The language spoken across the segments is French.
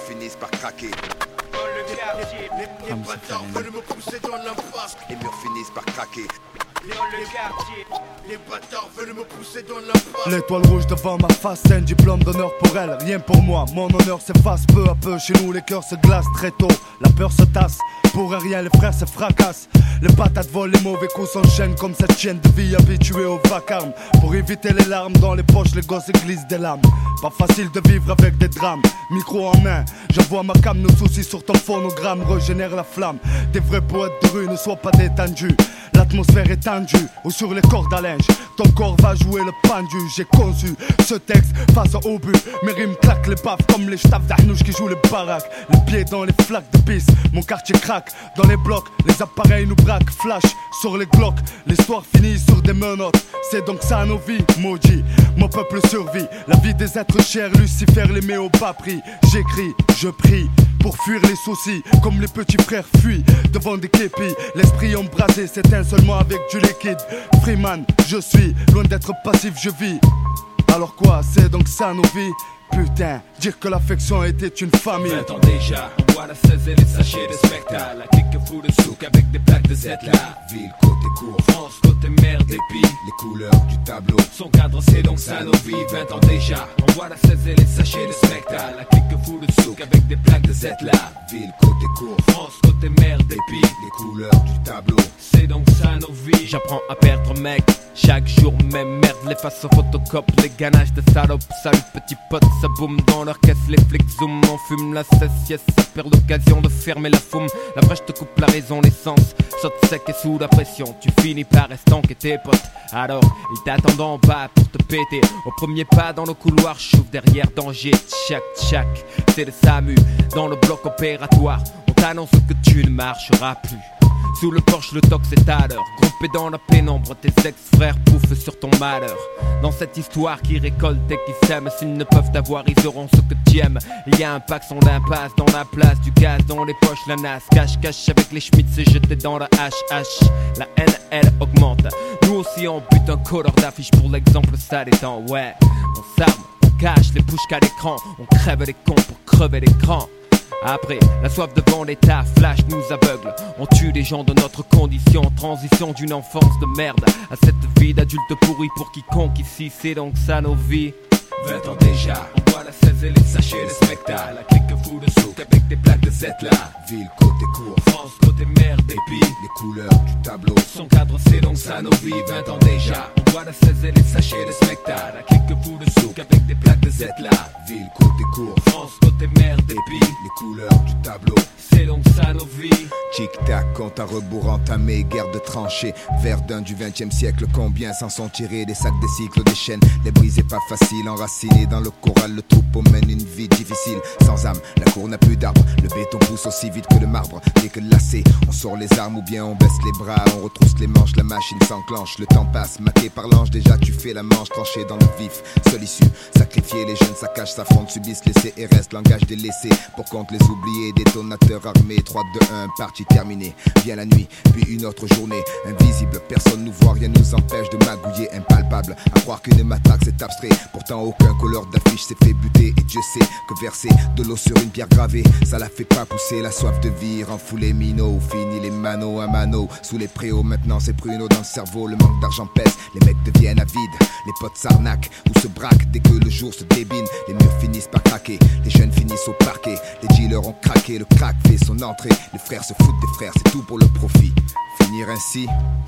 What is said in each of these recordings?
finissent par craquer. Dans le quartier, les bâtards veulent me pousser dans l'impasse. Les murs finissent par craquer. Dans le quartier, les bâtards veulent me pousser dans l'impasse. L'étoile rouge devant ma face, c'est un diplôme d'honneur pour elle. Rien pour moi, mon honneur s'efface peu à peu. Chez nous les cœurs se glacent très tôt, la peur se tasse. Pour rien les frères se fracassent. Les patates volent, les mauvais coups s'enchaînent comme cette chienne de vie habituée au vacarme. Pour éviter les larmes dans les poches, les gosses glissent des lames. Pas facile de vivre avec des drames. Micro en main, j'envoie ma cam, nos soucis sur ton phonogramme régénère la flamme. Des vrais poètes de rue ne soient pas détendus. L'atmosphère est tendue, ou sur les cordes à linge. Ton corps va jouer le pendu. J'ai conçu ce texte face au but. Mes rimes claquent les baffes comme les staffs d'Arnouche qui jouent les baraques. Les pieds dans les flaques de pisse, mon quartier craque. Dans les blocs, les appareils nous braquent. Flash sur les glocks, l'histoire finit sur des menottes. C'est donc ça nos vies, maudit. Mon peuple survit, la vie des êtres chers. Lucifer les met au bas prix. J'écris, je prie pour fuir les soucis, comme les petits frères fuient devant des képis. L'esprit embrasé s'éteint seulement avec du liquide. Freeman, je suis loin d'être passif, je vis. Alors quoi, c'est donc ça nos vies? Putain, dire que l'affection était une famille. 20 ans déjà, on voit la 16 et les sachets de spectacle. La clique fout le souk avec des plaques de Z là. Ville, côté court, France, côté mer, dépit. les couleurs du tableau. Son cadre c'est donc ça nos vies. 20 ans déjà, on voit la 16 et les sachets de spectacle. La clique fout le souk avec des plaques de Z là. Ville, côté court, France, côté mer, dépit. les couleurs du tableau. C'est donc ça nos vies. J'apprends à perdre mec. Chaque jour même merde, les faces aux photocopes, les ganaches de salopes. Salut petit pote, ça boum dans leur caisse, les flics zoom. On fume la cesse, yes, ça perd l'occasion de fermer la foume. La brèche te coupe la raison, l'essence saute sec et sous la pression. Tu finis par estanquer tes potes. Alors, ils t'attendent en bas pour te péter. Au premier pas dans le couloir, j'ouvre derrière danger. Tchac, tchac, c'est le SAMU dans le bloc opératoire. On t'annonce que tu ne marcheras plus. Sous le porche, le tox est à l'heure. Groupé dans la pénombre, tes ex-frères pouffent sur ton malheur. Dans cette histoire qui récolte et qui sème, s'ils ne peuvent t'avoir, ils auront ce que tu aimes. Il y a un pack, son impasse dans la place, du gaz dans les poches, la nasse. Cache avec les schmitts, c'est jeté dans la HH. La haine, elle augmente. Nous aussi on bute un colleur d'affiche pour l'exemple, ça détend. Ouais, on s'arme, on cache les bouches qu'à l'écran. On crève les cons pour crever l'écran. Après, la soif de vendetta, flash nous aveugle. On tue les gens de notre condition. Transition d'une enfance de merde à cette vie d'adulte pourri pour quiconque ici. C'est donc ça nos vies. 20 ans déjà, on voit la 16 et les sachets de spectacle. La clique fout le souk avec des plaques de Z là. Ville, côté court, France, côté mer, dépit. les couleurs du tableau. Son cadre c'est donc ça nos vies. 20 ans déjà, on voit la 16 et les sachets de spectacle. La clique fout le souk avec des plaques de Z là. Ville, côté court, France, côté mer, dépit. les couleurs du tableau. C'est donc ça nos vies. Tic-tac, compte à rebours entamé, guerre de tranchées. Verdun du 20e siècle, combien s'en sont tirés? Des sacs, des cycles, des chaînes, les briser pas facile. Enracinés dans le corral, le troupeau mène une vie difficile. Sans âme, la cour n'a plus d'arbres. Le béton pousse aussi vite que le marbre. Dès que lassé, on sort les armes ou bien on baisse les bras. On retrousse les manches, la machine s'enclenche. Le temps passe, maté par l'ange, déjà tu fais la manche. Tranché dans le vif, seule issue. Sacrifier les jeunes, saccagent, s'affrontent, subissent les CRS. Langage délaissé, pour compte les oubliés. Détonateurs armés, 3, 2, 1, partie terminée. Vient la nuit, puis une autre journée. Invisible, personne nous voit, rien nous empêche de magouiller. Impalpable, à croire qu'une matraque c'est abstrait. Pourtant aucun couleur d'affiche s'est fait buter. Et Dieu sait que verser de l'eau sur une pierre gravée, ça la fait pas pousser. La soif de vie rend fou les minots. Fini les mano à mano. Sous les préaux maintenant c'est pruneau dans le cerveau. Le manque d'argent pèse, les mecs deviennent avides. Les potes s'arnaquent ou se braquent dès que le jour se débine. Les murs finissent par craquer, les jeunes finissent au parquet. Les dealers ont craqué, le crack fait son entrée. Les frères se foutent des frères, c'est tout pour le profit. Finir ainsi,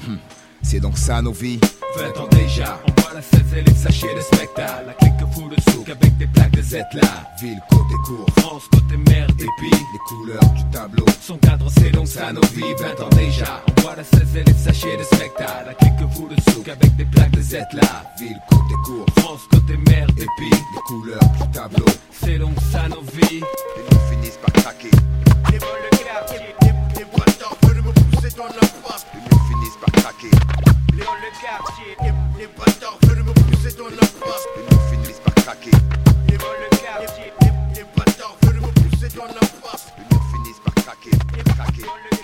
c'est donc ça nos vies. 20 ans déjà, on voit la 16 et les sachets de spectacle. La clique fout le souk avec des plaques de Z là. Ville, côté court, France, côté mer, dépit. les couleurs du tableau. Son cadre c'est donc ça nos vies. 20 ans déjà, on voit la 16 et les sachets de spectacle. La clique fout le souk avec des plaques de Z là. Ville, côté court, France, côté mer, dépit. les couleurs du tableau. C'est donc ça nos vies. Les murs finissent par craquer. Les vols le quartier, les bâtards veulent me pousser dans l'impasse. Les murs finissent par craquer. Les vols le quartier, les bâtards veulent me pousser dans l'impasse. Les murs finissent par craquer. Les vols le quartier, les bâtards veulent me pousser dans l'impasse. Les murs finissent par craquer. Dans le